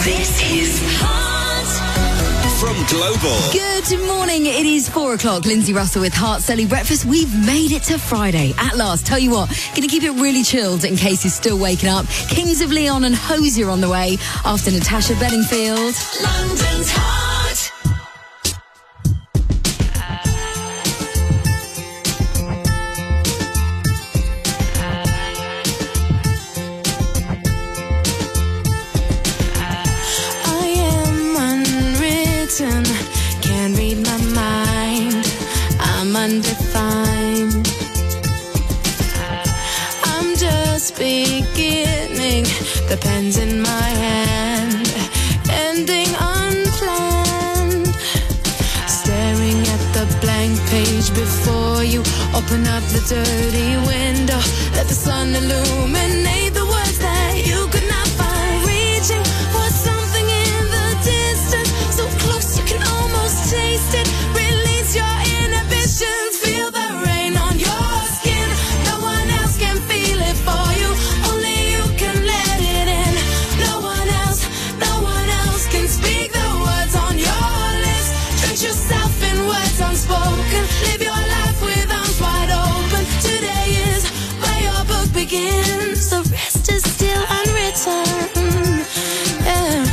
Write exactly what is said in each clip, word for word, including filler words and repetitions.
This is Heart from Global. Good morning. It is four o'clock. Lindsay Russell with Heart Selling Breakfast. We've made it to Friday at last. Tell you what, going to keep it really chilled in case you're still waking up. Kings of Leon and Hosier on the way after Natasha Bedingfield. London's Heart. Can't read my mind, I'm undefined. I'm just beginning, the pen's in my hand, ending unplanned. Staring at the blank page before you, open up the dirty window, let the sun illuminate the words that you could not find. Reaching for something in the distance, so close you can almost taste it. Release your inhibitions, feel the rain on your skin. No one else can feel it for you, only you can let it in. No one else, no one else can speak the words on your lips. Drench yourself in words unspoken, live your life with arms wide open. Today is where your book begins, the rest is still unwritten. Yeah.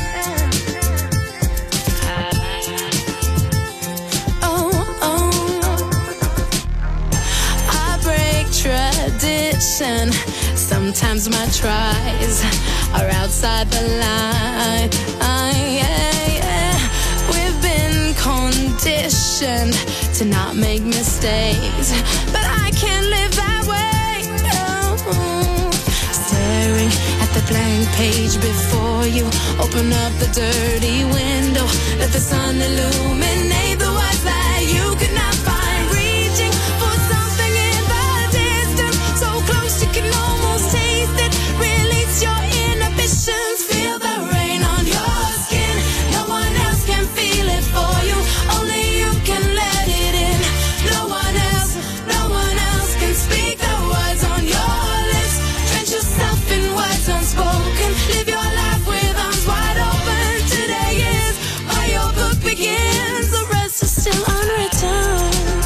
Tradition. Sometimes my tries are outside the line. I, yeah, yeah. We've been conditioned to not make mistakes, but I can't live that way. Oh. Staring at the blank page before you, open up the dirty window, let the sun illuminate the words that you could not find. Reaching for something in the distance, so close you can almost taste it. Release your inhibitions, feel the rain on your skin. No one else can feel it for you, only you can let it in. No one else, no one else can speak the words on your lips. Drench yourself in words unspoken, live your life with arms wide open. Today is where your book begins, the rest is still unwritten.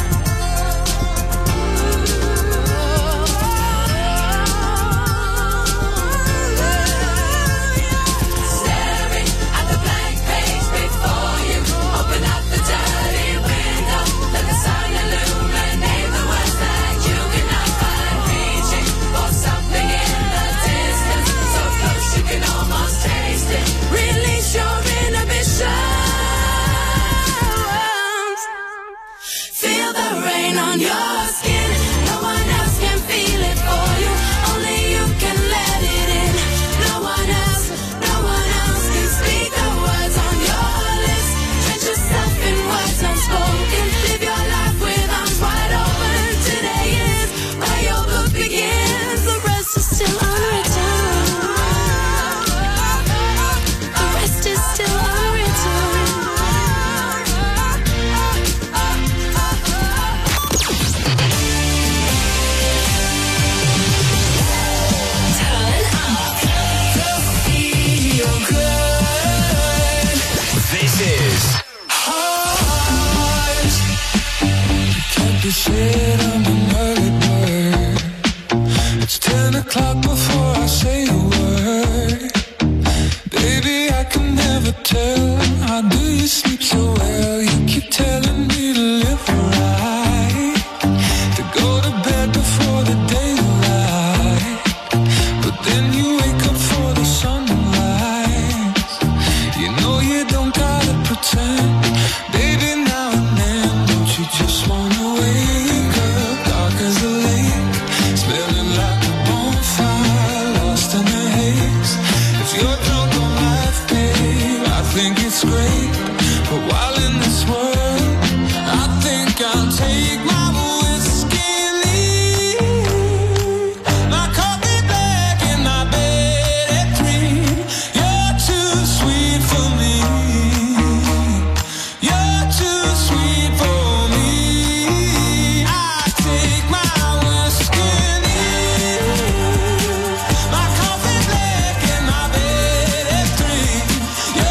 Staring at the blank page before you, open up the dirty window, let the sun illuminate the words that you cannot find. Reaching for something in the distance, so close you can almost taste it. Release your inhibitions, feel the rain on your skin. No one else can feel it for you, only you can let it in. No one else, no one else can speak the words on your lips. Drench yourself in words unspoken, live your life with arms wide open. Today is where your book begins, the rest is still unwritten. The rest is still unwritten. This is Heart. Can't be said I'm an early bird. It's ten o'clock before I say a word. Baby, I can never tell. How do you sleep so well? You keep telling me to live right, to go to bed before the daylight, but then you wake up for the sunrise. You know you don't gotta pretend, baby, now and then. Don't you just wanna wake up, dark as a lake, smelling like a bonfire, lost in the haze. If you're drunk on life, babe, I think it's great, but while in this world, I think I'll take my whiskey and leave. My coffee black in my bed at three. You're too sweet for me. You're too sweet for me. I take my whiskey and leave. My coffee black in my bed at three.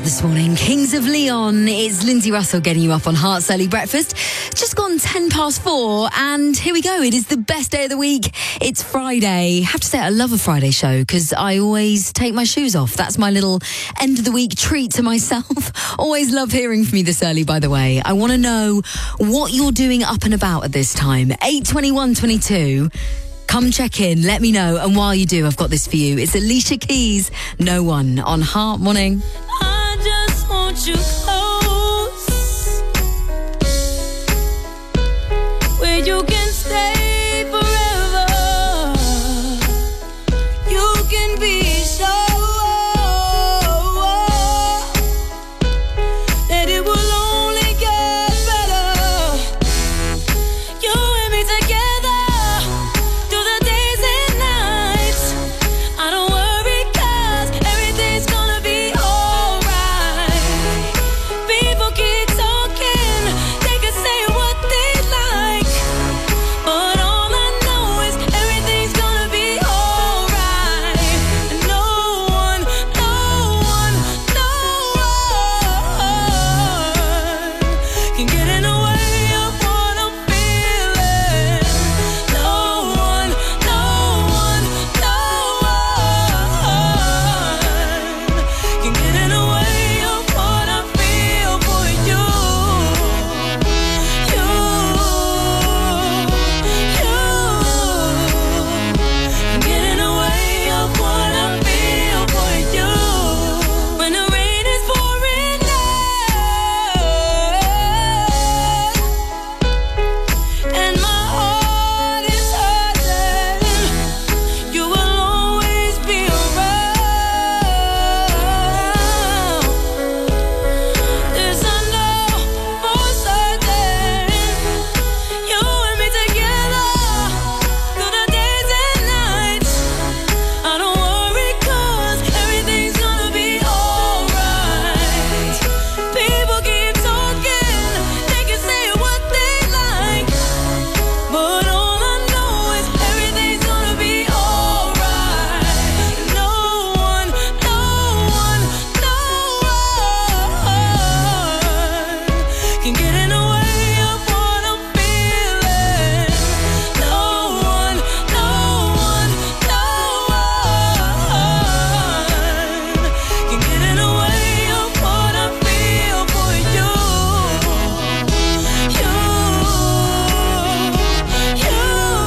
this morning. Kings of Leon. It's Lindsay Russell getting you up on Heart's Early Breakfast. Just gone ten past four, and here we go. It is the best day of the week. It's Friday. I have to say, I love a Friday show because I always take my shoes off. That's my little end of the week treat to myself. Always love hearing from you this early, by the way. I want to know what you're doing up and about at this time. eight twenty-one twenty-two. Come check in, let me know. And while you do, I've got this for you. It's Alicia Keys, No One, on Heart Morning. I just want you close, where you can stay forever. You can be sure that it will only get better. You and me together through the days and nights. I don't worry 'cause everything's gonna be alright. People keep talking, they can say what they like, but all I know is everything's gonna be alright. And no one, no one, no one can get in the way of what I'm feeling. No one, no one, no one can get in the way of what I feel for you. You, you can get in the way of what I feel for you. When the rain is pouring down and my heart is hurting, you will always be around. This I know for certain. You and me together through the days and nights. I don't worry 'cause everything's gonna be alright. People keep talking, they can say what they like, but all I know is everything's gonna be alright. No one, no one, no one can get in the way of what I'm feeling. No one, no one, no one can get in the way of what I feel for you. You, you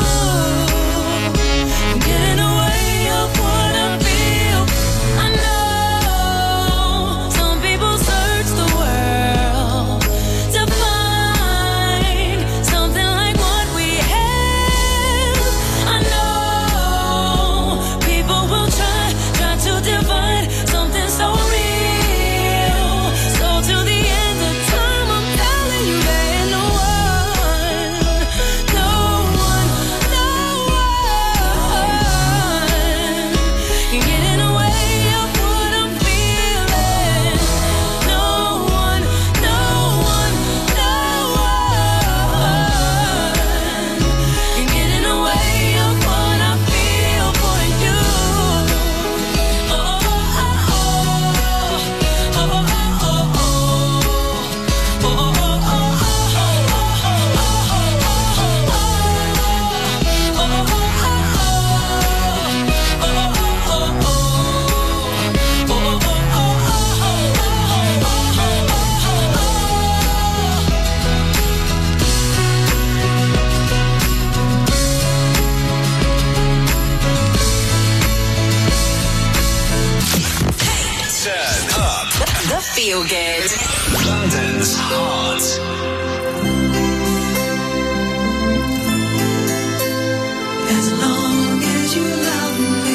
can get in the way of what I feel. I know some people search the world to find something like what we have. I know people will try, try to divide something so real. So till the end of time, I'm telling you there ain't no one, no one, no one can get in the way of what I'm feeling. No one, no one, no one can get in the way of what I feel for you. Oh, oh, oh, oh, oh, oh, oh, oh, Turn up The Feel Good. London's Heart. as long as you love me.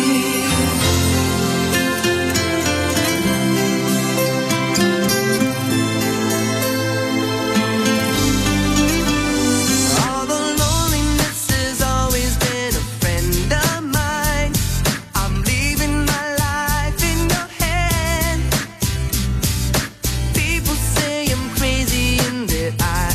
All the loneliness has always been a friend of mine. I'm leaving my life in your hand. People say I'm crazy and that I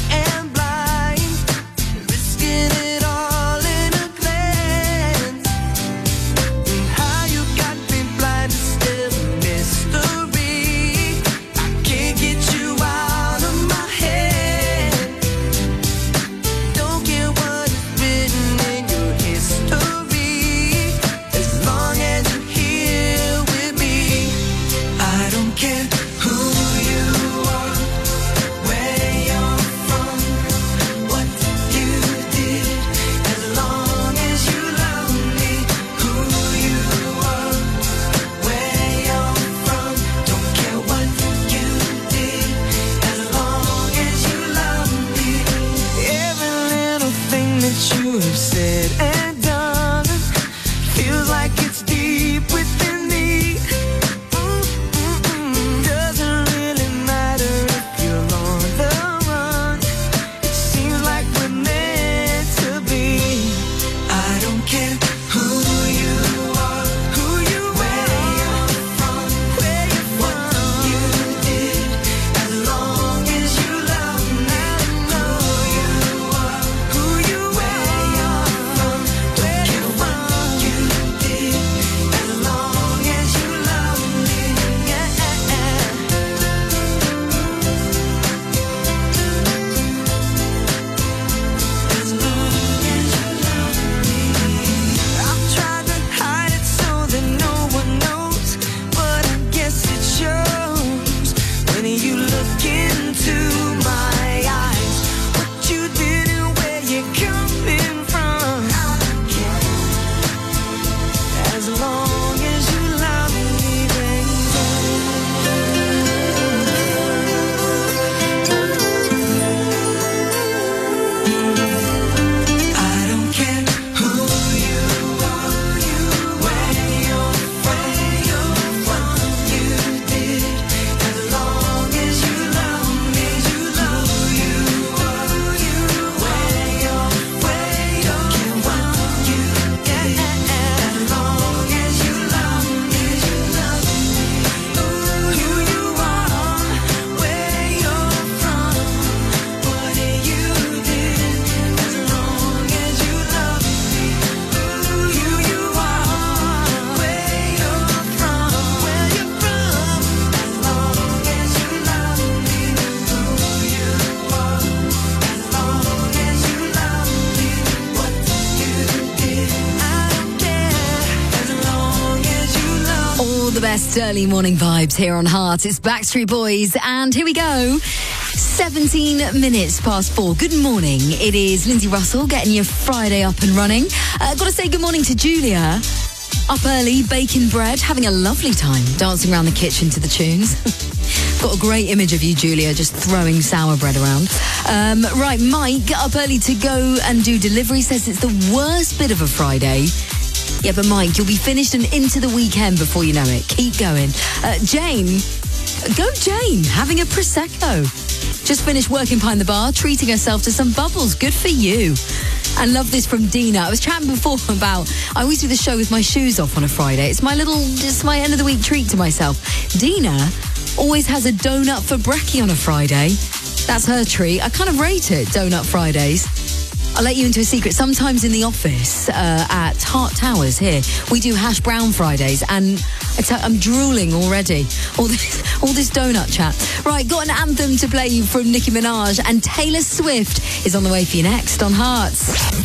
all the best early morning vibes here on Heart. It's Backstreet Boys, and here we go. seventeen minutes past four. Good morning. It is Lindsay Russell getting your Friday up and running. Uh, got to say good morning to Julia. Up early, baking bread, having a lovely time dancing around the kitchen to the tunes. Got a great image of you, Julia, just throwing sour bread around. Um, right, Mike, up early to go and do delivery, says it's the worst bit of a Friday. Yeah, but Mike, you'll be finished and into the weekend before you know it. Keep going. Uh, Jane, go Jane, having a Prosecco. Just finished working behind the bar, treating herself to some bubbles. Good for you. And love this from Dina. I was chatting before about, I always do the show with my shoes off on a Friday. It's my little, just my end of the week treat to myself. Dina always has a donut for brekkie on a Friday. That's her treat. I kind of rate it, Donut Fridays. I'll let you into a secret. Sometimes in the office uh, at Hart Towers here, we do hash brown Fridays, and I tell, I'm drooling already. All this, all this donut chat. Right, got an anthem to play you from Nicki Minaj, and Taylor Swift is on the way for you next on Hearts.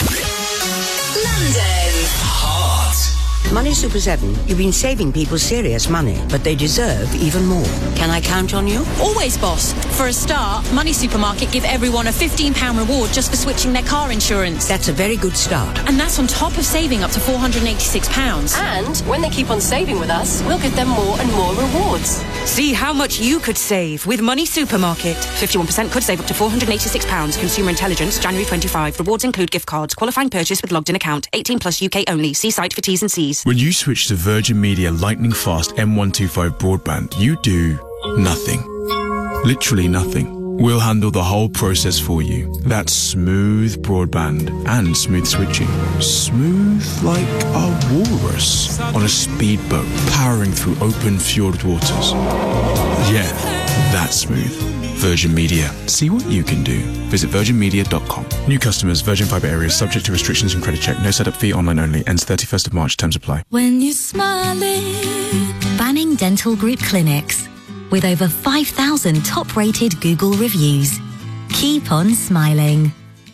London. Heart. Money Super seven, you've been saving people serious money, but they deserve even more. Can I count on you? Always, boss. For a start, Money Supermarket give everyone a fifteen pounds reward just for switching their car insurance. That's a very good start. And that's on top of saving up to four hundred eighty-six pounds. And when they keep on saving with us, we'll give them more and more rewards. See how much you could save with Money Supermarket. fifty-one percent could save up to four hundred eighty-six pounds. Consumer Intelligence, January twenty-fifth. Rewards include gift cards. Qualifying purchase with logged in account. eighteen plus U K only. See site for T's and C's. When you switch to Virgin Media lightning fast M one twenty-five broadband, you do nothing. Literally nothing. We'll handle the whole process for you. That's smooth broadband and smooth switching. Smooth like a walrus on a speedboat powering through open fjord waters. Yeah, that's smooth. Virgin Media. See what you can do. Visit virgin media dot com. New customers, Virgin Fibre areas, subject to restrictions and credit check. No setup fee, online only. Ends thirty-first of March. Terms apply. When you're smiling. Banning Dental Group Clinics. With over five thousand top-rated Google reviews. Keep on smiling.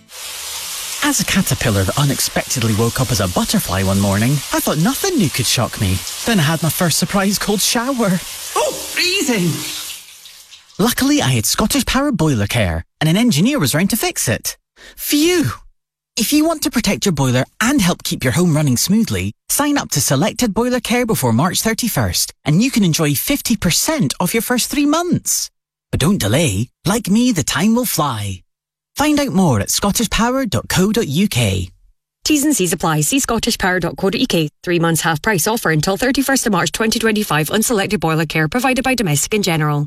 As a caterpillar that unexpectedly woke up as a butterfly one morning, I thought nothing new could shock me. Then I had my first surprise cold shower. Oh, freezing! Luckily, I had Scottish Power Boiler Care, and an engineer was round to fix it. Phew! If you want to protect your boiler and help keep your home running smoothly, sign up to Selected Boiler Care before March thirty-first, and you can enjoy fifty percent off your first three months. But don't delay. Like me, the time will fly. Find out more at scottish power dot co dot uk. T's and C's apply. See scottish power dot co dot uk. Three months half price offer until thirty-first of March twenty twenty-five on Selected Boiler Care provided by Domestic and General.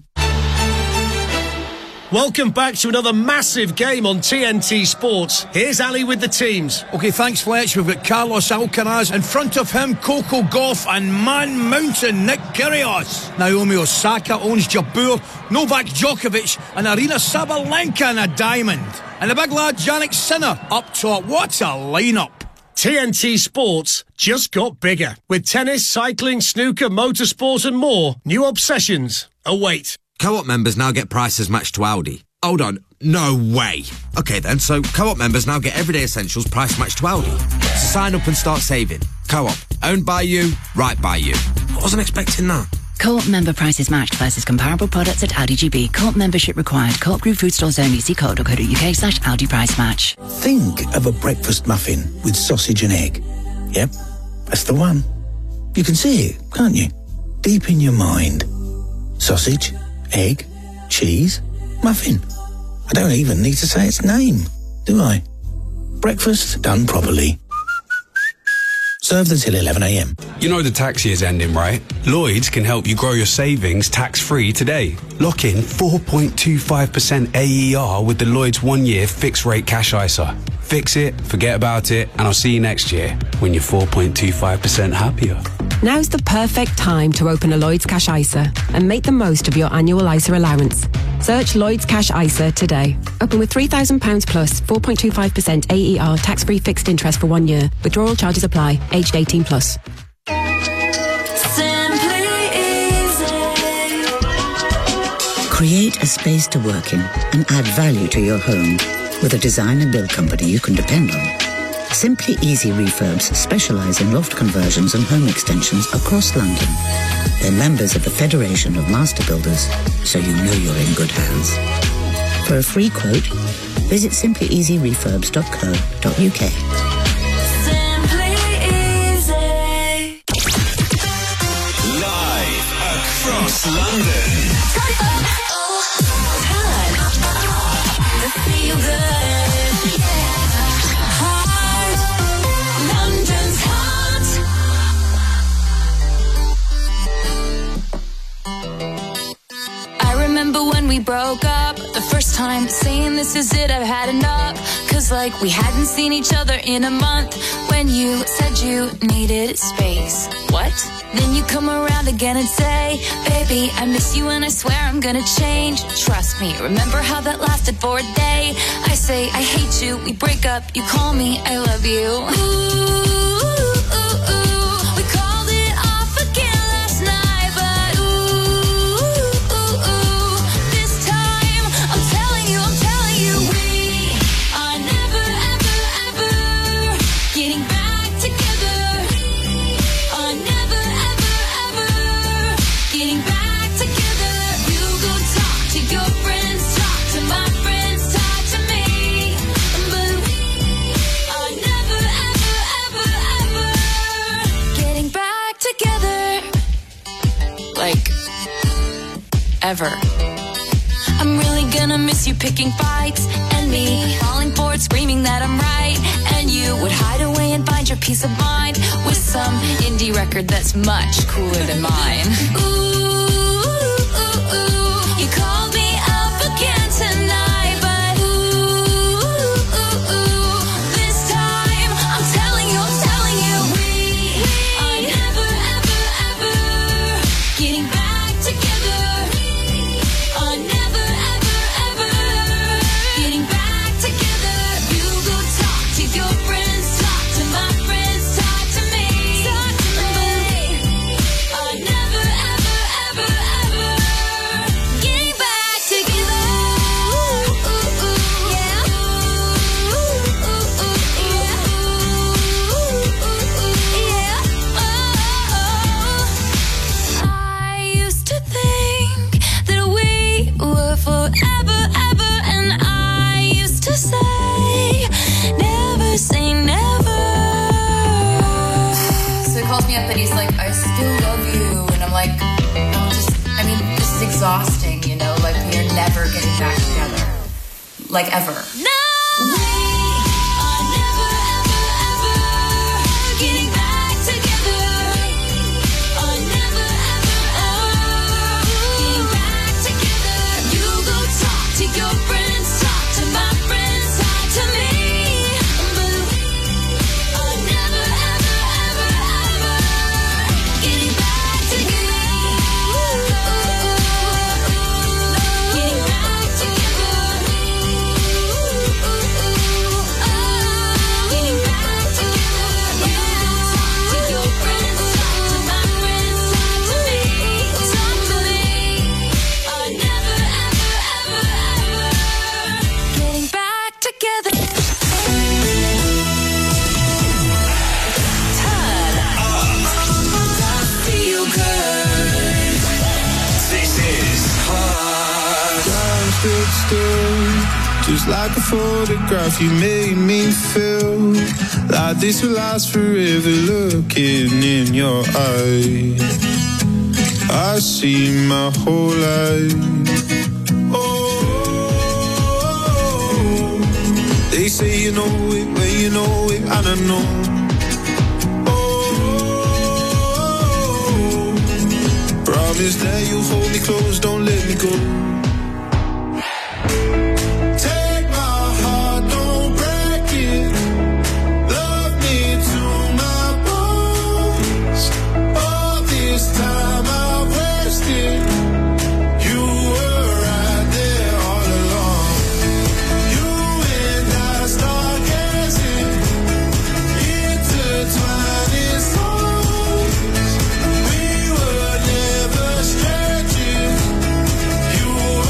Welcome back to another massive game on T N T Sports. Here's Ali with the teams. OK, thanks, Fletch. We've got Carlos Alcaraz. In front of him, Coco Gauff and Man Mountain, Nick Kyrgios. Naomi Osaka owns Jabeur, Novak Djokovic and Arina Sabalenka in a diamond. And the big lad, Jannik Sinner, up top. What a lineup. T N T Sports just got bigger. With tennis, cycling, snooker, motorsport and more, new obsessions await. Co-op members now get prices matched to Aldi. Hold on, no way. Okay then, so Co-op members now get everyday essentials price matched to Aldi. So sign up and start saving. Co-op, owned by you, right by you. I wasn't expecting that. Co-op member prices matched versus comparable products at Aldi G B. Co-op membership required. Co-op Group food stores only. See co op dot co dot uk slash Aldi price match. Think of a breakfast muffin with sausage and egg. Yep, that's the one. You can see it, can't you? Deep in your mind. Sausage, egg, cheese, muffin. I don't even need to say its name, do I? Breakfast done properly. Served until eleven a m. You know the tax year's ending, right? Lloyds can help you grow your savings tax-free today. Lock in four point two five percent A E R with the Lloyds one-year fixed-rate cash I S A. Fix it, forget about it, and I'll see you next year when you're four point two five percent happier. Now's the perfect time to open a Lloyds Cash I S A and make the most of your annual I S A allowance. Search Lloyds Cash I S A today. Open with three thousand pounds plus, four point two five percent A E R tax-free fixed interest for one year. Withdrawal charges apply. Aged eighteen plus. Create a space to work in and add value to your home with a design and build company you can depend on. Simply Easy Refurbs specialise in loft conversions and home extensions across London. They're members of the Federation of Master Builders, so you know you're in good hands. For a free quote, visit simply easy refurbs dot co dot uk. Simply Easy. Live across London. The feel good. Heart. London's hot. I remember when we broke up, the first time saying this is it, I've had enough. Cause like we hadn't seen each other in a month, when you said you needed space. What? Then you come around again and say, baby, I miss you and I swear I'm gonna change. Trust me, remember how that lasted for a day? I say I hate you, we break up, you call me, I love you. Ooh. Ever. I'm really gonna miss you picking fights and me falling for it, screaming that I'm right, and you would hide away and find your peace of mind with some indie record that's much cooler than mine. Ooh, ooh, ooh. You called me up again tonight, but ooh, ooh, ooh. This time I'm telling you, I'm telling you, we are never, ever, ever getting back together. And he's like, I still love you, and I'm like, I'm just, I mean, this is exhausting, you know, like we're never getting back together, like ever. No! Just like a photograph, you made me feel like this will last forever. Looking in your eyes, I see my whole life. Oh, they say you know it when you know it, and I know. Oh, promise that you'll hold me close, don't let me go. You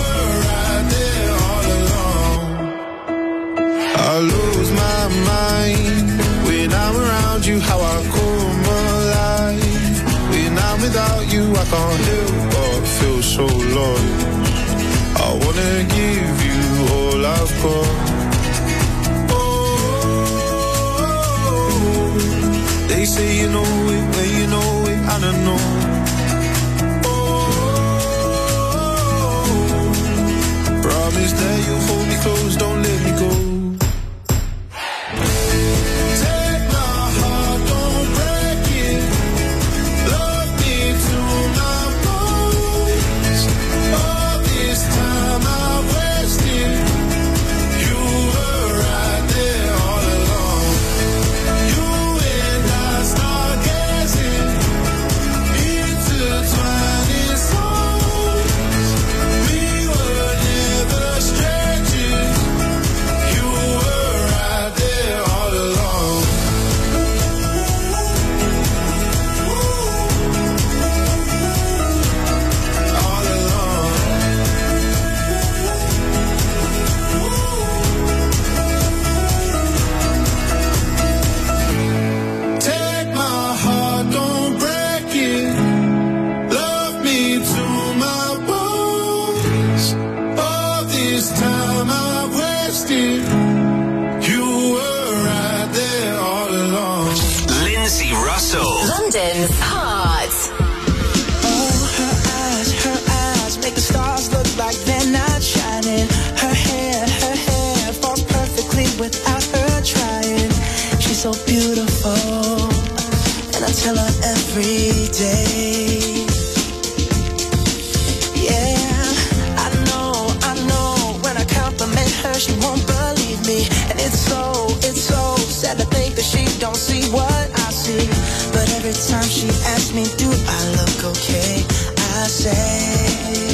you, I can't help but feel so lost. I wanna give you all I've got. Oh, they say you know it when you know it, and I know. Oh, promise that you'll hold me close, don't let me go. London's Heart. Oh, her eyes, her eyes make the stars look like they're not shining. Her hair, her hair falls perfectly without her trying. She's so beautiful, and I tell her every day. Yeah, I know, I know, when I compliment her, she won't believe me. And it's so, it's so sad to think that she don't see what I see. But every time she asks me, do I look okay? I say,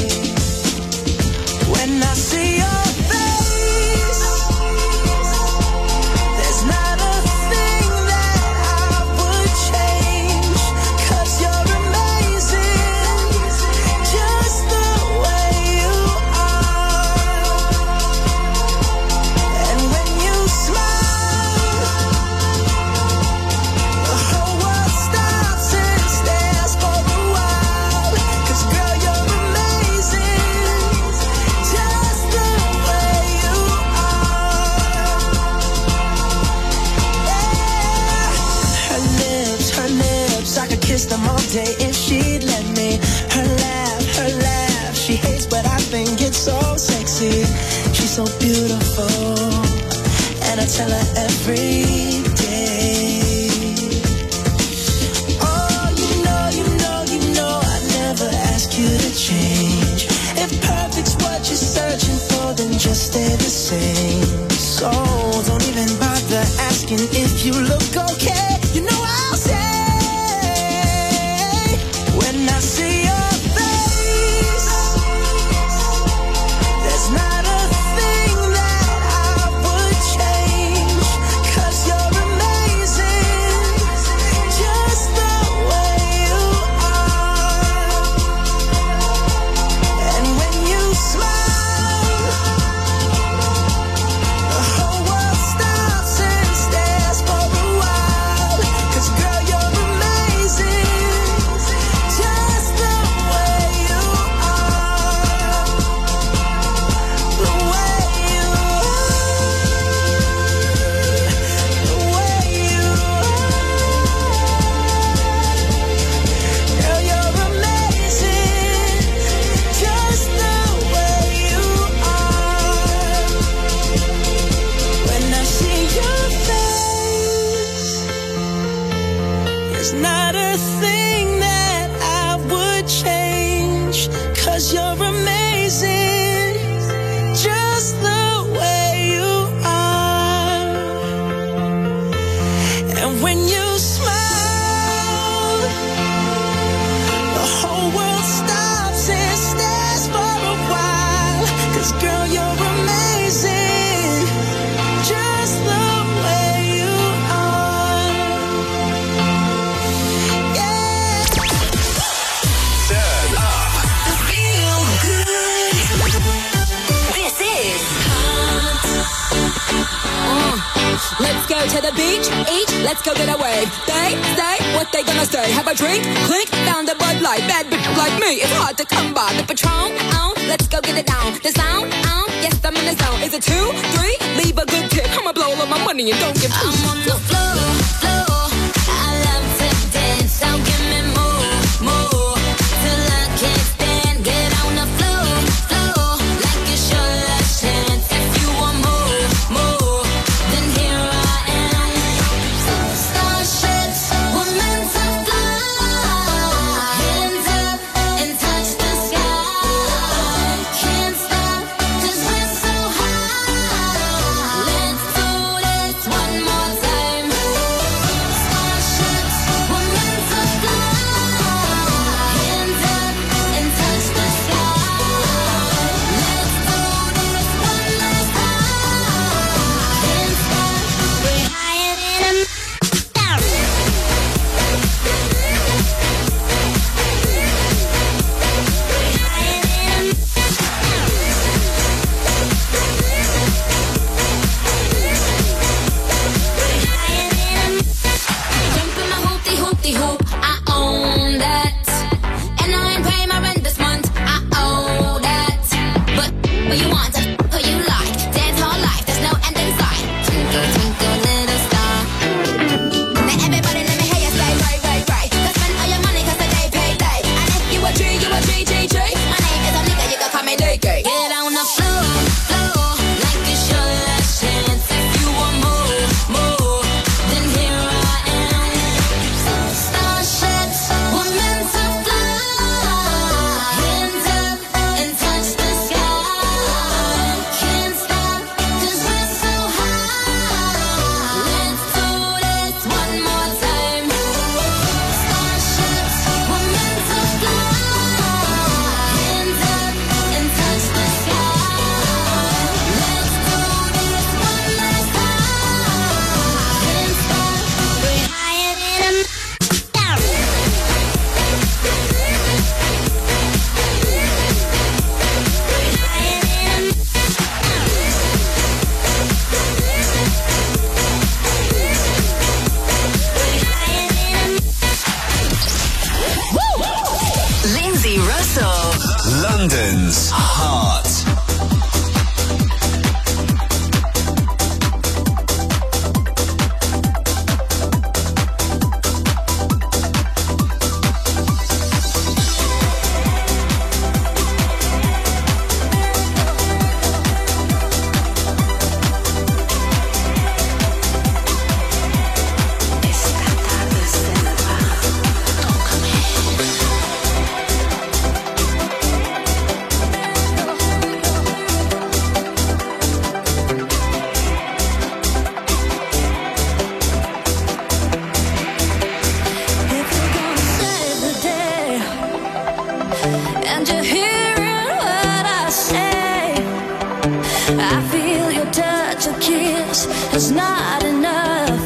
when I see your face, there's not a thing that I would change. 'Cause you're amazing, just the way you are. And when you smile, the whole world stops and stares for a while. 'Cause girl, you're amazing, just the way you are. Yeah. Her lips, her lips, I could kiss them all day if she'd let me. Her laugh, her laugh, she hates but I think it's so sexy. She's so beautiful, and I tell her every day. Oh, you know, you know, you know, I never ask you to change. If perfect's what you're searching for, then just stay the same. So don't even bother asking if you look okay. You know I'll say, when I see your face, there's not a thing that I would change. 'Cause you're amazing, just the way you are. And when you smile, the whole world stops and stares for a while. 'Cause girl, you're amazing, just the way you are. The way you are, the way you are. Girl, you're amazing, just the way you are. When I see your face, there's not a thing that I would change. 'Cause you're amazing, just the way you are. And when you smile, the whole world stops and stares for a while. 'Cause girl, you're amazing, just the way you are. Yeah. Turn up. Feel good. This is Heart. Oh, let's go to the beach, eat let's go get a wave. They say what they gonna say. Have a drink, clink, found a Bud Light. Bad bitch like me, it's hard to come by. The Patron, on, let's go get it down. The sound, on, yes I'm in the zone. Is it two, three? Leave a good tip. I'ma blow all of my money and don't give two. I'm on the floor, floor. I love to dance, so give me more, more. Till I can't stand, get on the floor, floor. Like it's your last chance. If you want more, more, then here I am. Starships, we're meant to fly. Hands up and touch the sky. Can't stop, 'cause we're so high. Let's do this one more time. Starships, we're meant to fly. Hands up and touch the sky. Let's do this one last time. Can't stop, we're higher than a Jump in my hoopty hoopty hoop, I own that. And I ain't paying my rent this month, I owe that. But what you want, who you like, dance all life, there's no end in sight. Twinkle, twinkle, little star. Now everybody let me hear you say, right, right, right. Go spend all your money 'cause the day payday. And if you a G, you a G, G, G. My name is a nigga, you can call me Nicky. Get on the floor, floor, like it's your last chance. If you want more, more, then here I am. Starships, we're meant to fly. Hands up and touch the sky. Can't stop, 'cause we're so high. Let's do this one more time. Starships, we're meant to fly. Hands up and touch the sky. Let's do this one last time. Can't stop, we're higher than a Lindsay Russell. London's Heart. save the day, and you're hearing what I say. I feel your touch, your kiss is not enough.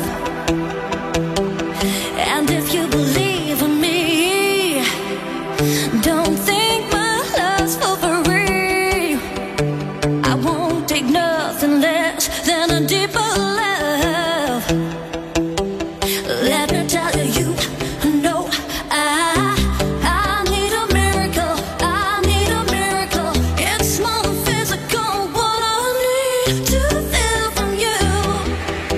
And if you believe in me, don't think my love's for free. I won't take nothing less than a deeper love. Let me tell you, you know I I need a miracle. I need a miracle. It's more than physical. What I need to feel from you.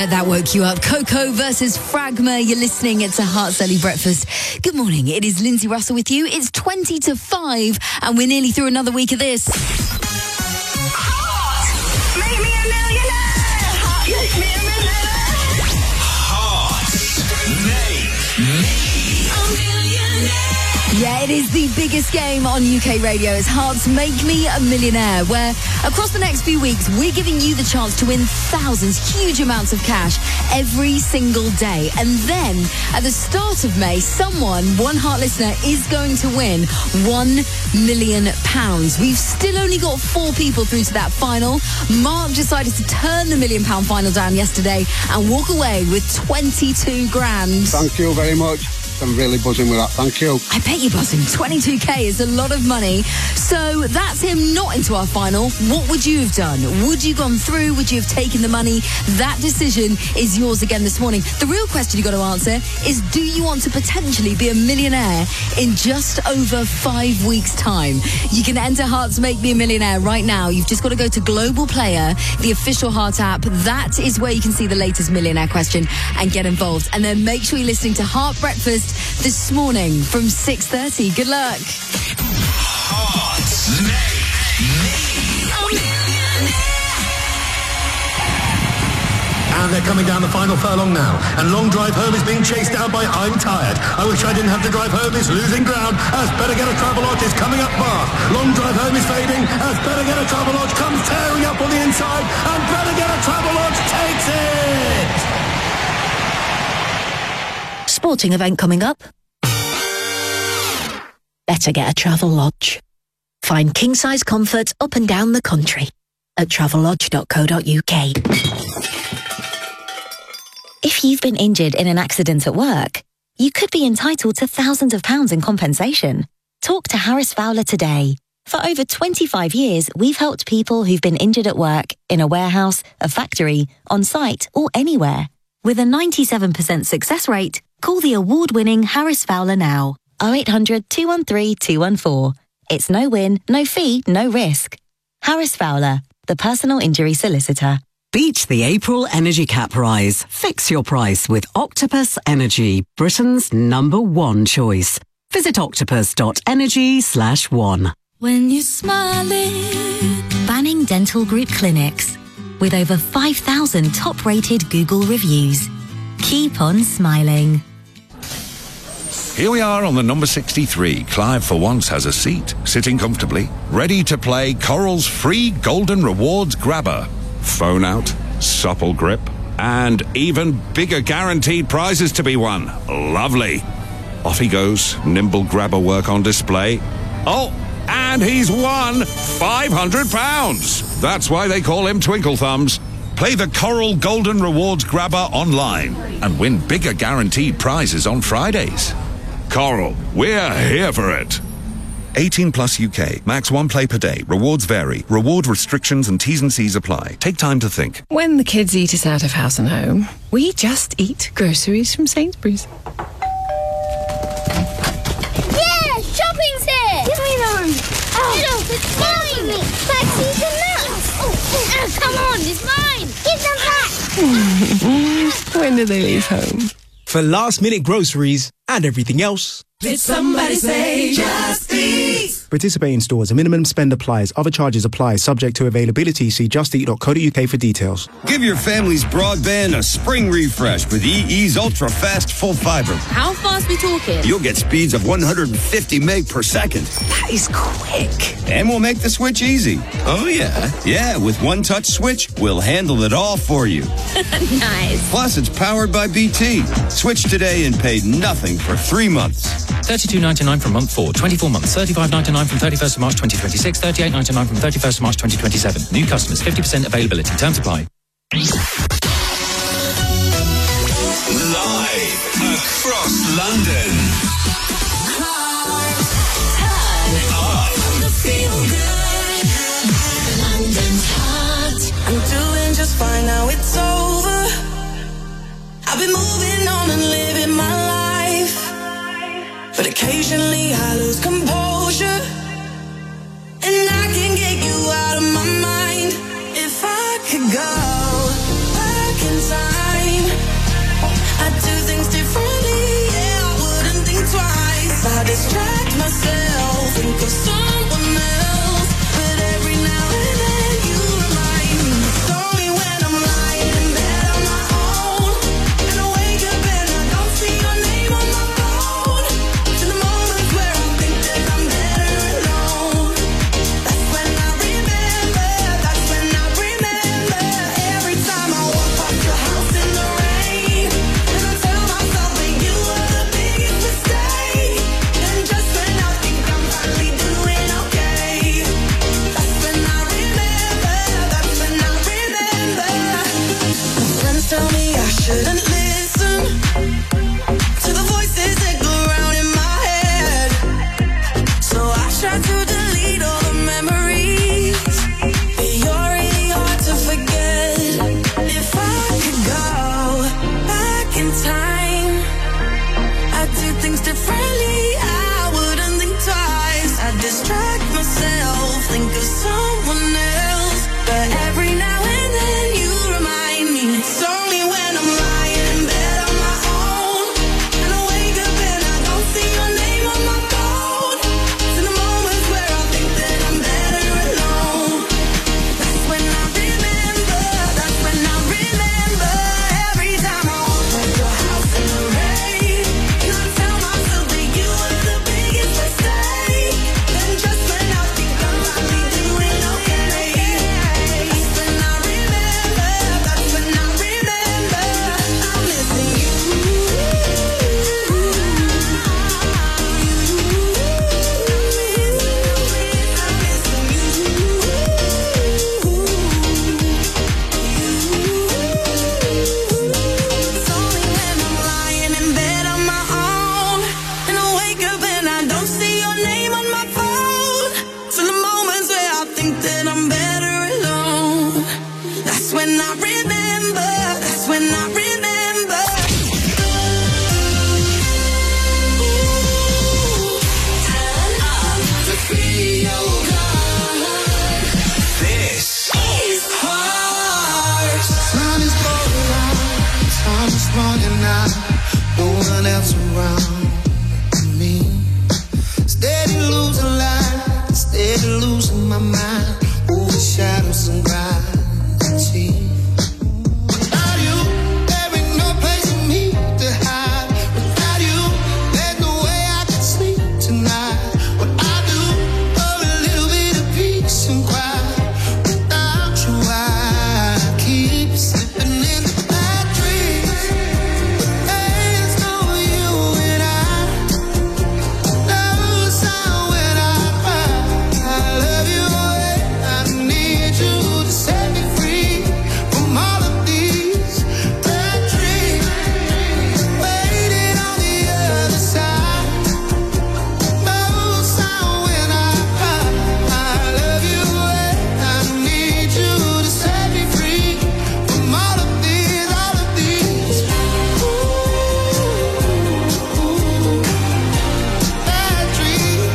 bet that woke you up. Coco versus Fragma. You're listening to Heart's Early Breakfast. Good morning. It is Lindsay Russell with you. It's twenty to five, and we're nearly through another week of this. Make me a millionaire. Make me a millionaire. Heart, make me a millionaire. Yeah, it is the biggest game on U K radio. It's Hearts Make Me a Millionaire, where across the next few weeks, we're giving you the chance to win thousands, huge amounts of cash every single day. And then at the start of May, someone, one Heart listener, is going to win one million pounds. We've still only got four people through to that final. Mark decided to turn the million pound final down yesterday and walk away with twenty-two grand. Thank you very much. I'm really buzzing with that. Thank you. I bet you're buzzing. twenty-two K is a lot of money. So that's him not into our final. What would you have done? Would you gone through? Would you have taken the money? That decision is yours again this morning. The real question you got to answer is, do you want to potentially be a millionaire in just over five weeks' time? You can enter Hearts Make Me a Millionaire right now. You've just got to go to Global Player, the official Heart app. That is where you can see the latest millionaire question and get involved. And then make sure you're listening to Heart Breakfast this morning from six thirty. Good luck. Hearts make me a millionaire. And they're coming down the final furlong now. And Long Drive Home is being chased down by I'm Tired. I wish I didn't have to drive home. It's losing ground as Better Get a Travelodge is coming up fast. Long Drive Home is fading as Better Get a Travelodge comes tearing up on the inside. And Better Get a Travelodge takes it! Sporting event coming up? Better Get a Travelodge. Find king-size comfort up and down the country at travelodge dot co dot uk. If you've been injured in an accident at work, you could be entitled to thousands of pounds in compensation. Talk to Harris Fowler today. For over twenty-five years, we've helped people who've been injured at work, in a warehouse, a factory, on site, or anywhere. With a ninety-seven percent success rate, call the award-winning Harris Fowler now. oh eight hundred, two one three, two one four. It's no win, no fee, no risk. Harris Fowler, the personal injury solicitor. Beat the April energy cap rise. Fix your price with Octopus Energy, Britain's number one choice. Visit octopus dot energy slash one. When you're smiling. Banning Dental Group Clinics. With over five thousand top-rated Google reviews. Keep on smiling. Here we are on the number sixty-three. Clive for once has a seat, sitting comfortably, ready to play Coral's free Golden Rewards grabber. Phone out, supple grip, and even bigger guaranteed prizes to be won. Lovely. Off he goes, nimble grabber work on display. Oh, and he's won five hundred pounds. That's why they call him Twinkle Thumbs. Play the Coral Golden Rewards grabber online and win bigger guaranteed prizes on Fridays. Coral, we're here for it. eighteen plus U K. Max one play per day. Rewards vary. Reward restrictions and T's and C's apply. Take time to think. When the kids eat us out of house and home, we just eat groceries from Sainsbury's. Yeah, shopping's here! Give me them! Oh, no, it's mine! Maxie's and nuts! Oh, oh, come on, it's mine! Give them back! When do they leave home? For last-minute groceries and everything else. Did somebody say Just Eat? Participating stores. A minimum spend applies. Other charges apply. Subject to availability. See just eat dot co dot uk for details. Give your family's broadband a spring refresh with E E's Ultra Fast Full Fiber. How fast we talking? You'll get speeds of one hundred fifty meg per second. That is quick. And we'll make the switch easy. Oh, yeah? Yeah, with one touch switch, we'll handle it all for you. Nice. Plus, it's powered by B T. Switch today and pay nothing for three months. thirty-two ninety-nine from month four, twenty-four months, thirty-five ninety-nine from thirty-first of March twenty twenty-six, thirty-eight ninety-nine from thirty-first of March twenty twenty-seven. New customers, fifty percent availability. Terms apply. Live across London. Turn up the feel good. London's hot. I'm doing just fine now, it's over. I've been moving on and living my life, but occasionally I lose composure, and I can get you out of my mind. If I could go back in time, distract myself, think of someone else, but every now and then you remind me. It's only when I'm lying in bed on my own, and I wake up and I don't see your name on my phone. To the moments where I think that I'm better alone. That's when I remember, that's when I remember. Every time I walk past your house in the rain, and I tell myself that you were the biggest mistake. And just when I think I'm finally doing okay, that's when I remember, that's when I remember. My friends tell me I shouldn't listen to the voices that go round in my head, so I try to delete all the memories, but you're really hard to forget. If I could go back in time, I'd do things differently, I wouldn't think twice. I'd distract myself, think of someone else, but every now and then you remind me. It's only when I'm lying in bed on my own, and I wake up and I don't see your name on my phone. To the moments where I think that I'm better alone, that's when I remember, that's when I remember. Every time I walk past your house in the rain, and I tell myself that you were the biggest mistake. Then just when I think I'm finally doing okay, that's when I remember, that's when I remember. I'm missing you. It's only when I'm lying in bed on my own, and I wake up and I don't see your name on my phone. Till the moments where I think that I'm better alone, that's when I remember, that's when I remember. Turn up the radio gun. This is hard. Sun is going out, time is running out, no one else around me. Steady losing light, steady losing my mind, over shadows and gravity. Without you, there ain't no place for me to hide. Without you, there's no way I can sleep tonight. What I do for a little bit of peace and quiet. Without you, I keep slipping in bad dreams. There's no you and I. No sound when I cry. I love you and I need you to set me free from all of these bad dreams. Waiting on the other side. No sound when I cry. I love you and I need you to set me free from all of these, all of these. Ooh, bad dreams.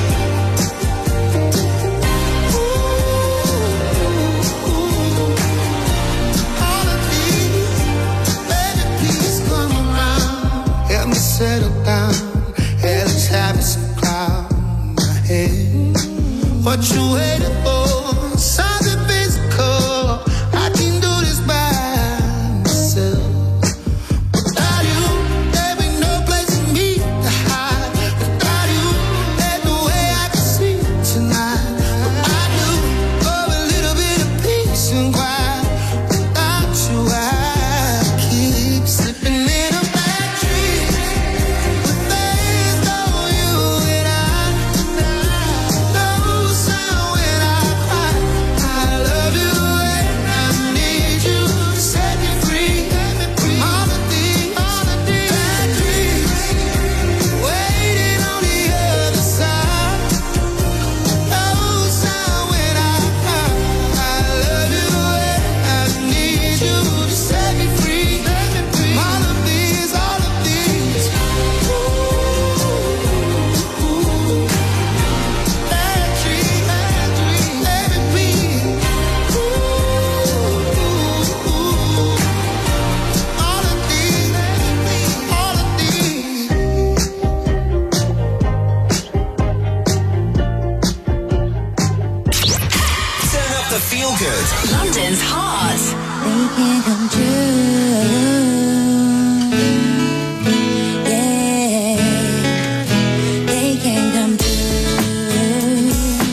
All of these, baby, please come around. Help me settle down. Hell is having some cloud in my head. What you waiting for? Something physical. I can do this by myself. Without you, there ain't no place for me to hide. Without you, there's no way I can sleep tonight. What I do for a little bit of peace and quiet. Without you, I keep slipping in a bad dream. But there's no you and I. No sound when I cry. I The Feel Good. London's heart. They can come true. Yeah, they can come true.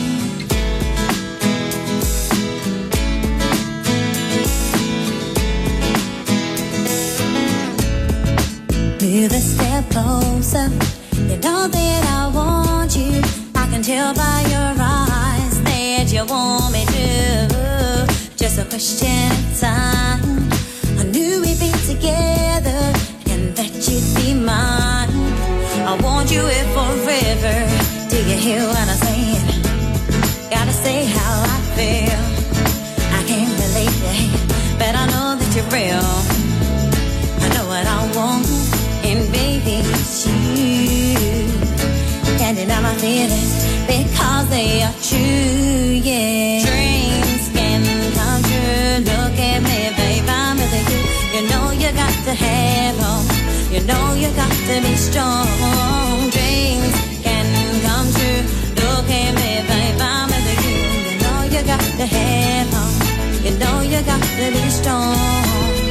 Move a step closer. You know that I want you. I can tell by your eyes that you want me to. Just a question of time. I knew we'd be together and that you'd be mine. I want you here forever. Do you hear what I'm saying? Gotta say how I feel. I can't believe it, but I know that you're real. I know what I want, and baby, it's you. Can't deny my feelings because they are true, yeah. Dreams can come true. Look at me, babe, I'm with you. You know you got to have hope. You know you got to be strong. Dreams can come true. Look at me, babe, I'm with you. You know you got to have hope. You know you got to be strong.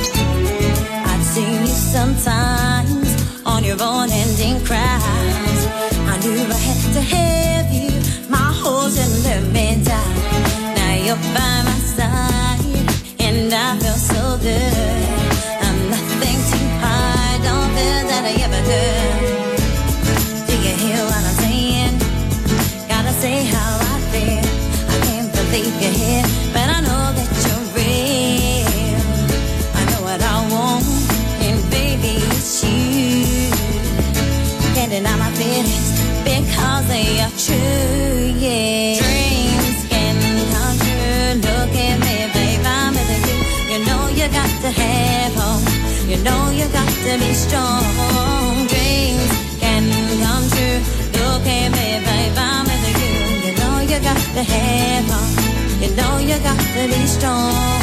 I've seen you sometimes on your own ending cries. I knew I had to have you, my horse, and let me die. Now you're by my side, and I feel so good. I'm nothing too hard, don't feel that I ever could. Do you hear what I'm saying? Gotta say how I feel. I can't believe you're here, but I know that you're real. I know what I want, and baby, it's you. Can't deny my feelings because they are true, yeah. Dreams can come true. Look at me, babe, I'm with you. You know you got to have hope. You know you got to be strong. Dreams can come true. Look at me, babe, I'm with you. You know you got to have hope. You know you got to be strong.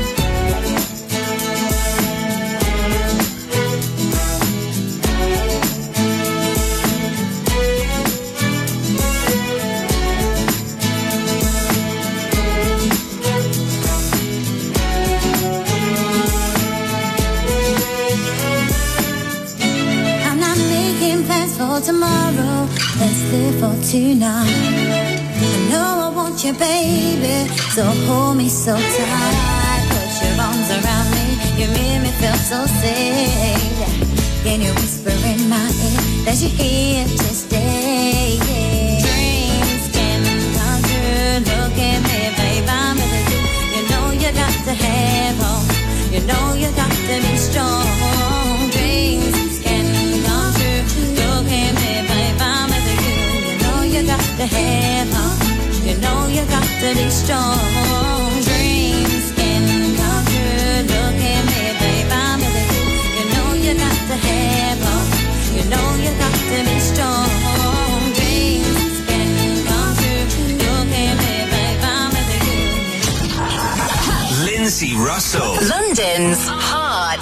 For tomorrow, let's live for tonight. I know I want you, baby, so hold me so tight. Put your arms around me, you make me feel so safe. Can you whisper in my ear that you're here to stay? Yeah. Dreams can come true. Look at me, babe, I'm with you. You know you got to have hope. You know you got to be strong. Dreams can come true. Look at me, babe, I'm with you. You know you got to have hope. You know you got to be strong. Dreams can come true. Look at me, babe, I'm with you. You know you got to have hope. You know you got to be strong. Dreams can come true. Look at me, babe, I'm with you. Lindsay Russell. London's heart.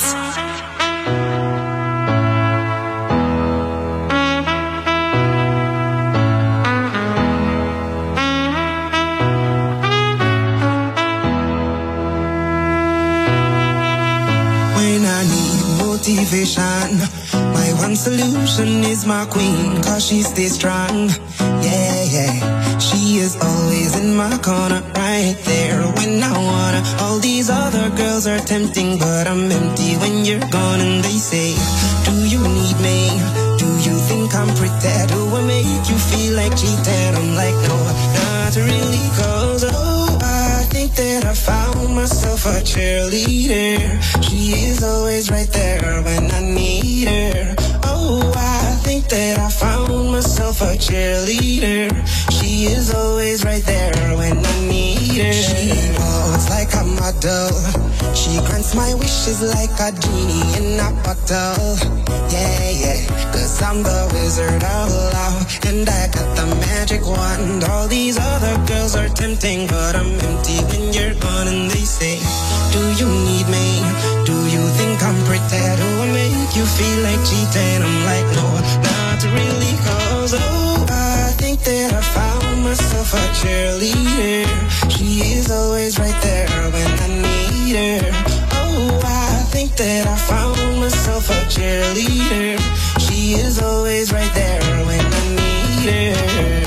Motivation. My one solution is my queen, cause she stays strong. Yeah, yeah. She is always in my corner, right there when I wanna. All these other girls are tempting, but I'm empty when you're gone. And they say, do you need me? Do you think I'm pretty? Do I make you feel like cheating? I'm like, no, not really, cause oh, I think that I found myself a cheerleader. She is always right there when I need her. Oh, I think that I found myself a cheerleader. She is always right there when I need her. She walks like a model. She grants my wishes like a genie in a bottle. Yeah, yeah, cause I'm the wizard of love, and I got the magic wand. All these other girls are tempting, but I'm empty when you're gone. And they say, do you need me? Do you think I'm pretty? Do I make you feel like cheating? I'm like, no, not really, cause oh, I think that I found myself a cheerleader. She is always always right there when I need her. Oh, I think that I found myself a cheerleader. She is always right there when I need her.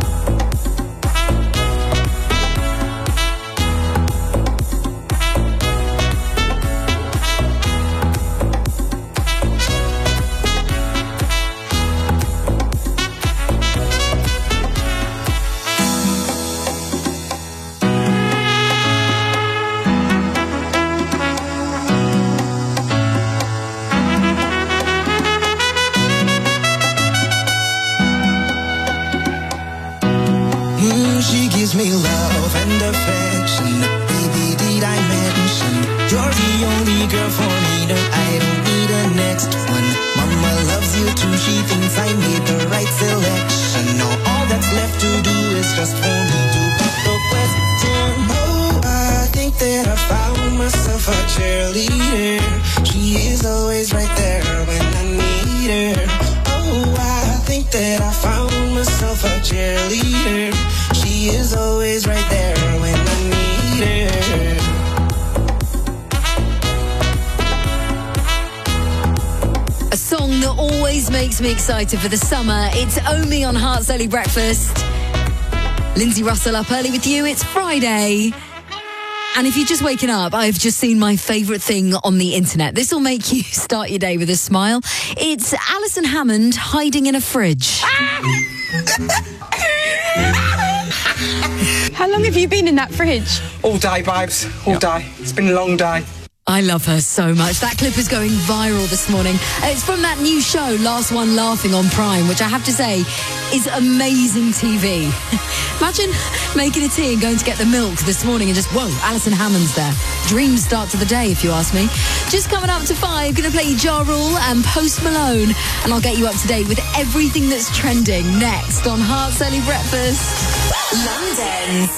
Gives me love and affection. Baby, did I mention you're the only girl for me? No, I don't need a next one. Mama loves you too. She thinks I made the right selection. Now all that's left to do is just for me to pop the question. Oh, I think that I found myself a cheerleader. She is always right there when I need her. Oh, I think that I found myself a cheerleader. She is always right there when I need her. A song that always makes me excited for the summer. It's Omi on Heart's Early Breakfast. Lindsay Russell up early with you. It's Friday. And if you're just waking up, I've just seen my favourite thing on the internet. This will make you start your day with a smile. It's Alison Hammond hiding in a fridge. How long have you been in that fridge? All day, babes. All yep. day. It's been a long day. I love her so much. That clip is going viral this morning. It's from that new show, Last One Laughing on Prime, which I have to say is amazing T V. Imagine making a tea and going to get the milk this morning and just, whoa, Alison Hammond's there. Dream start to the day, if you ask me. Just coming up to five, going to play Ja Rule and Post Malone, and I'll get you up to date with everything that's trending next on Heart's Early Breakfast. London.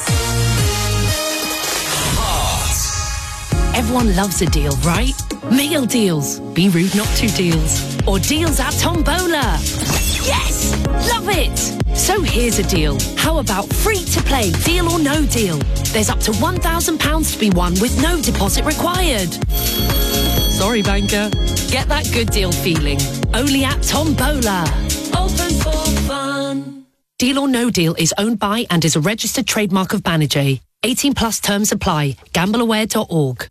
Everyone loves a deal, right? Meal deals, Be Rude Not To deals, or deals at Tombola. Yes! Love it! So here's a deal. How about free to play, deal or no deal? There's up to one thousand pounds to be won with no deposit required. Sorry, banker. Get that good deal feeling. Only at Tombola. Open for fun. Deal or No Deal is owned by and is a registered trademark of Banijay. eighteen plus terms apply. gamble aware dot org.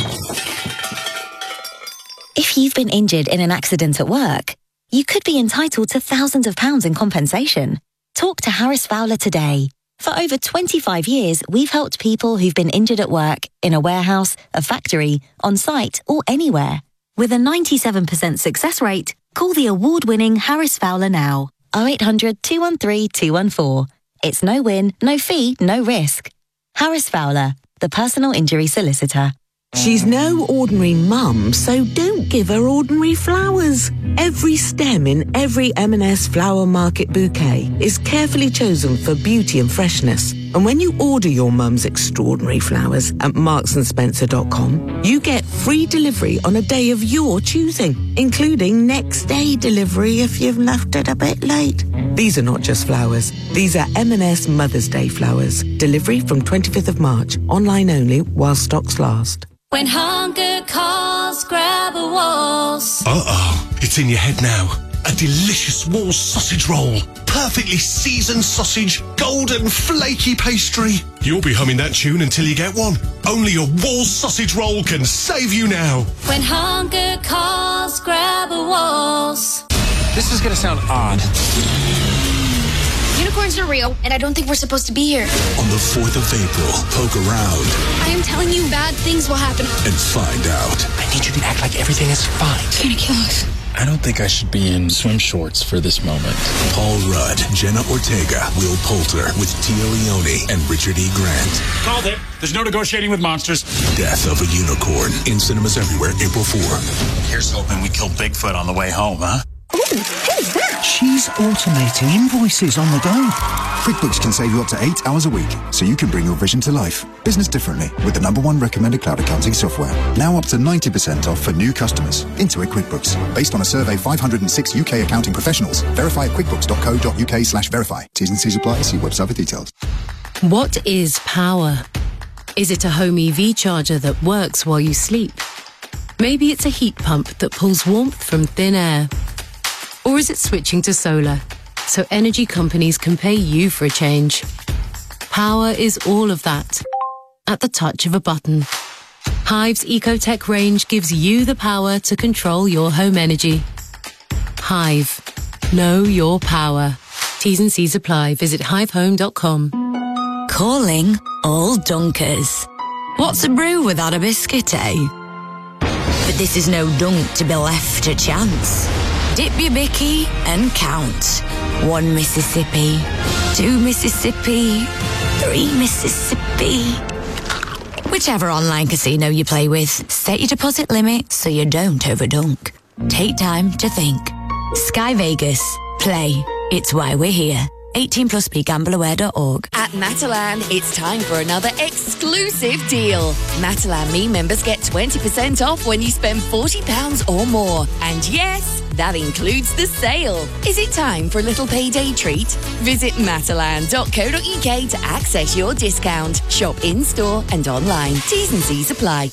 If you've been injured in an accident at work, you could be entitled to thousands of pounds in compensation. Talk to Harris Fowler today. For over twenty-five years, we've helped people who've been injured at work, in a warehouse, a factory, on site, or anywhere. With a ninety-seven percent success rate, call the award-winning Harris Fowler now. oh eight hundred, two one three, two one four. It's no win, no fee, no risk. Harris Fowler, the personal injury solicitor. She's no ordinary mum, so don't give her ordinary flowers. Every stem in every M and S Flower Market bouquet is carefully chosen for beauty and freshness. And when you order your mum's extraordinary flowers at marks and spencer dot com, you get free delivery on a day of your choosing, including next day delivery if you've left it a bit late. These are not just flowers. These are M and S Mother's Day flowers. Delivery from twenty-fifth of March. Online only while stocks last. When hunger calls, grab a waltz. Uh-oh, it's in your head now. A delicious wall sausage roll. Perfectly seasoned sausage, golden flaky pastry. You'll be humming that tune until you get one. Only a wall sausage roll can save you now. When hunger calls, grab a waltz. This is gonna sound odd. Unicorns are real, and I don't think we're supposed to be here. On the fourth of April, poke around. I am telling you, bad things will happen. And find out. I need you to act like everything is fine. It's gonna kill us. I don't think I should be in swim shorts for this moment. Paul Rudd, Jenna Ortega, Will Poulter with Tia Leone and Richard E. Grant. Called it. There's no negotiating with monsters. Death of a Unicorn. In cinemas everywhere, April fourth. Here's hoping we kill Bigfoot on the way home, huh? Ooh, who's that? She's automating invoices on the go. QuickBooks can save you up to eight hours a week, so you can bring your vision to life. Business differently with the number one recommended cloud accounting software. Now up to ninety percent off for new customers. Intuit QuickBooks. Based on a survey of five hundred six U K accounting professionals. Verify at quickbooks dot co dot uk slash verify. T's and C's apply. See website for details. What is power? Is it a home E V charger that works while you sleep? Maybe it's a heat pump that pulls warmth from thin air. Or is it switching to solar, so energy companies can pay you for a change? Power is all of that, at the touch of a button. Hive's EcoTech range gives you the power to control your home energy. Hive. Know your power. T's and C's apply. Visit hive home dot com. Calling all dunkers. What's a brew without a biscuit, eh? But this is no dunk to be left to chance. Dip your bicky and count. One Mississippi, two Mississippi, three Mississippi. Whichever online casino you play with, set your deposit limit so you don't overdunk. Take time to think. Sky Vegas. Play. It's why we're here. eighteen plus be gamble aware dot org. At Matalan, it's time for another exclusive deal. Matalan Me members get twenty percent off when you spend forty pounds or more. And yes, that includes the sale. Is it time for a little payday treat? Visit matalan dot co dot uk to access your discount. Shop in-store and online. T's and C's apply.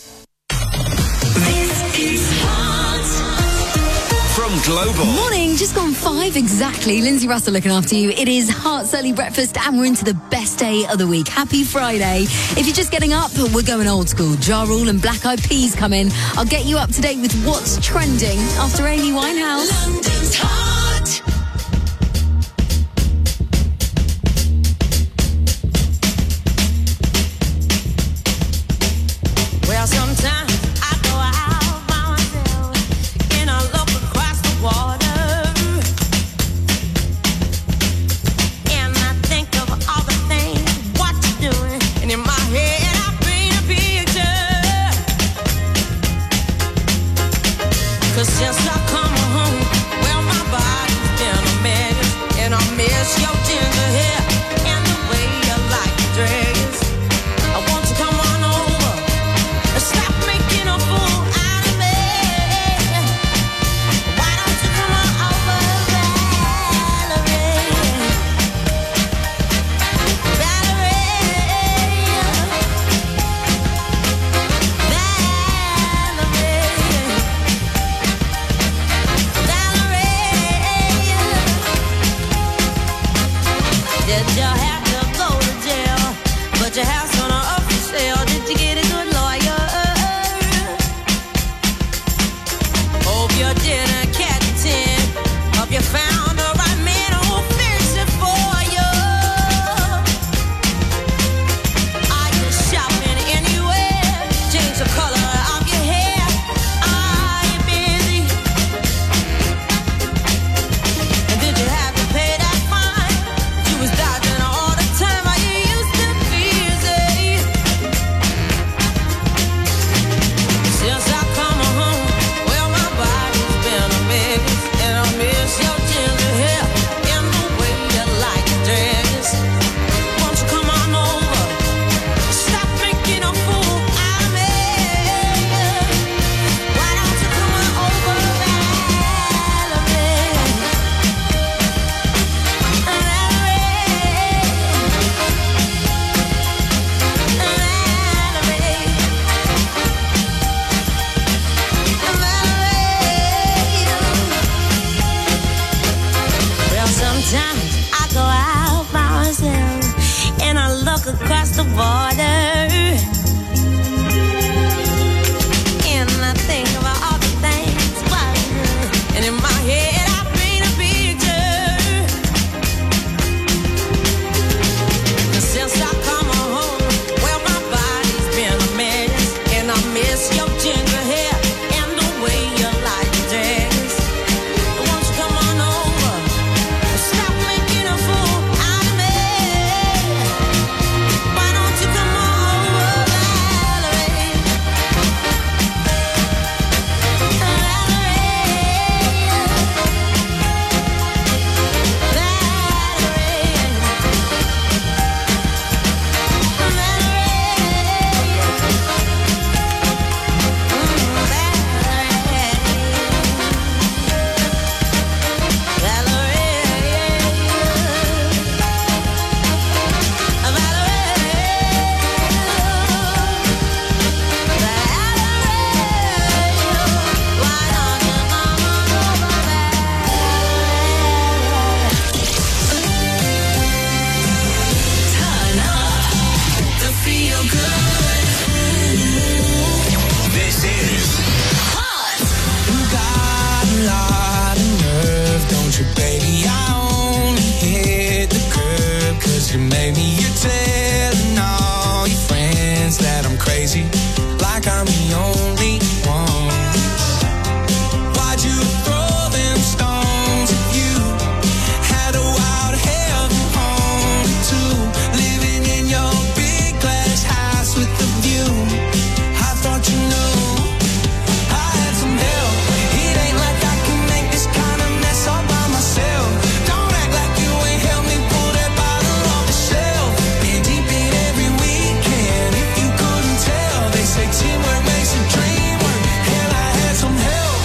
Global. Morning, just gone five exactly. Lindsay Russell looking after you. It is Hearts Early Breakfast and we're into the best day of the week. Happy Friday. If you're just getting up, we're going old school. Ja Rule and Black Eyed Peas come in. I'll get you up to date with what's trending after Amy Winehouse. London's Hot. Well, sometimes I go out by myself and I look across the water, and I think of all the things what you're doing, and in my head I paint a picture. 'Cause since I come home, well, my body's been a mess, and I miss your ginger hair and the way you like your dress. I want you to come on over and stop making a fool out of me. Why don't you come on over, Valerie? Did you have to go to jail? But your house on a up for sale. Did you get a good lawyer? Hope you didn't catch a tin. Hope you found the right man who'll fix it for you. Are you shopping anywhere? Change the color of your hair. Are you busy? And did you have to pay that fine? You was dodging all the time. Are you used to busy? This is Hot. You got a lot of nerve, don't you, baby? I only hit the curb 'cause you made me. You're telling all your friends that I'm crazy, like I'm the only one. Why'd you throw them stones if you had a wild heaven home too? Living in your big glass house with the view. I thought you knew I had some help. It ain't like I can make this kind of mess all by myself. Don't act like you ain't helped me pull that bottle off the shelf. Been deep in every weekend. If you couldn't tell, they say teamwork makes a dream work. Hell, I had some help.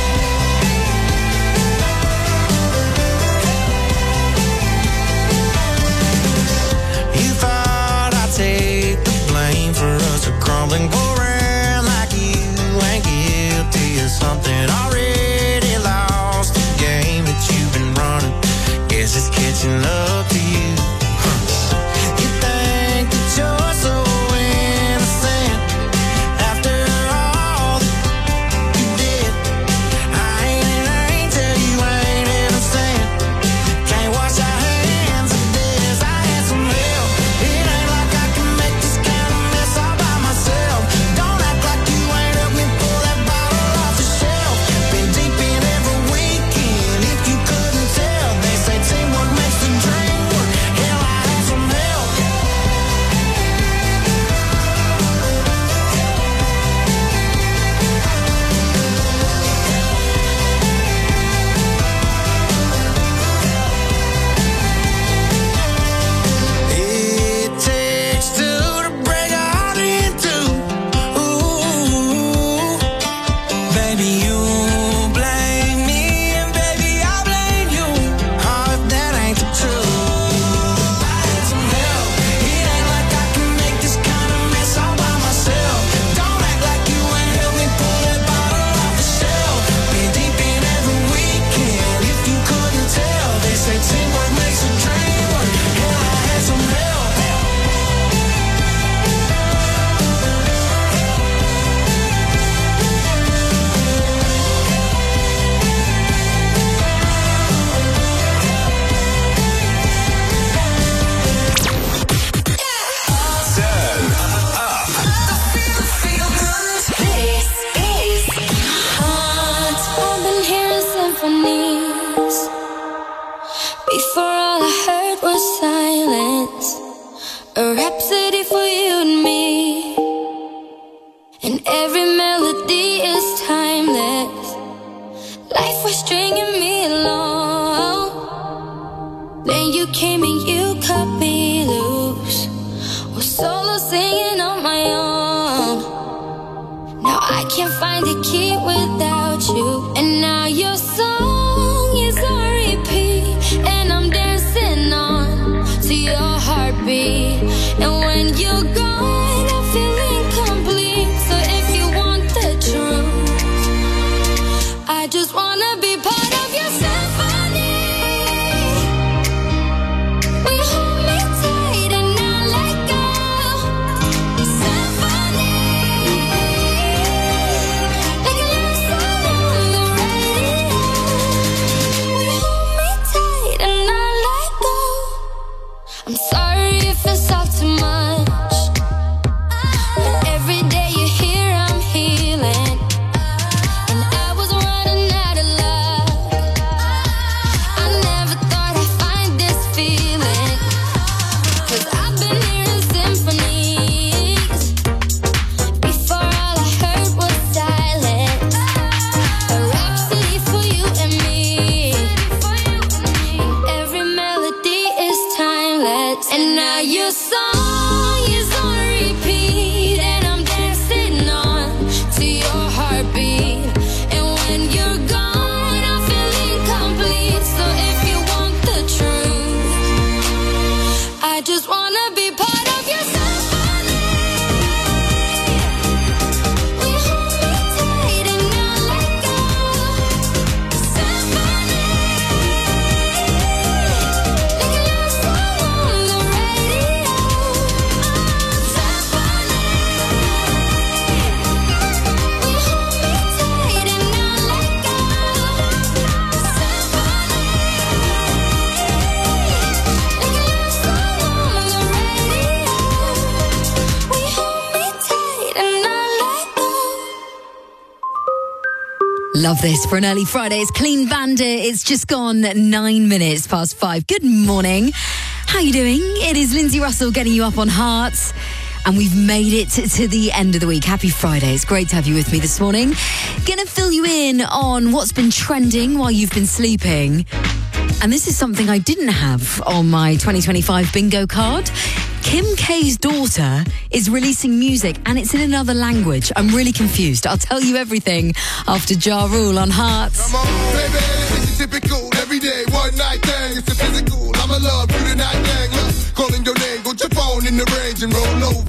You thought I'd take the blame for us to crumbling, go around like you ain't guilty of something. Already lost the game that you've been running. Guess it's catching up to you. Huh. You think that you're so innocent after all that you did. I ain't an angel, you ain't innocent. Can't wash our hands of this. I had some help. It ain't like I can make this kind of mess all by myself. Don't act like you ain't helped me pull that bottle off the shelf. Been deep in every weekend. If you couldn't tell, they say teamwork makes the dream work. Hell, I had some help. It takes two to break a heart in two. Ooh, baby, you blame me, and baby, I blame you. Oh, if that ain't the truth. I had some help. It ain't like I can make this kind of mess all by myself. Don't act like you ain't helped me pull that bottle off the shelf. Been deep in every weekend. If you couldn't tell, they say teamwork makes a dream work. Hell, I had some help. Turn up. This is Hot. I've been hearing symphonies. Before all I heard was silence. A rhapsody for you and me. And every melody is timeless. Life was stringing me along. Then you came and you cut me loose. Was solo singing on my own. Now I can't find the key without you. And now your song is on repeat. And I'm dancing on to your heartbeat. And when you're gone, I feel incomplete. So if you want the truth, I just wanna be part of your symphony. Will you hold me tight and not let go? Symphony, like a love song on the radio. Love this for an early Friday. It's Clean Bandit. It's just gone nine minutes past five. Good morning. How you doing? It is Lindsay Russell getting you up on Hearts. And we've made it to the end of the week. Happy Friday. It's great to have you with me this morning. Gonna fill you in on what's been trending while you've been sleeping. And this is something I didn't have on my twenty twenty-five bingo card. Kim K's daughter is releasing music and it's in another language. I'm really confused. I'll tell you everything after Ja Rule on Hearts. Come on, baby, it's a typical everyday one night thing. It's a physical. I'ma love you tonight, gang. Look, calling your name, put your phone in the range and roll over.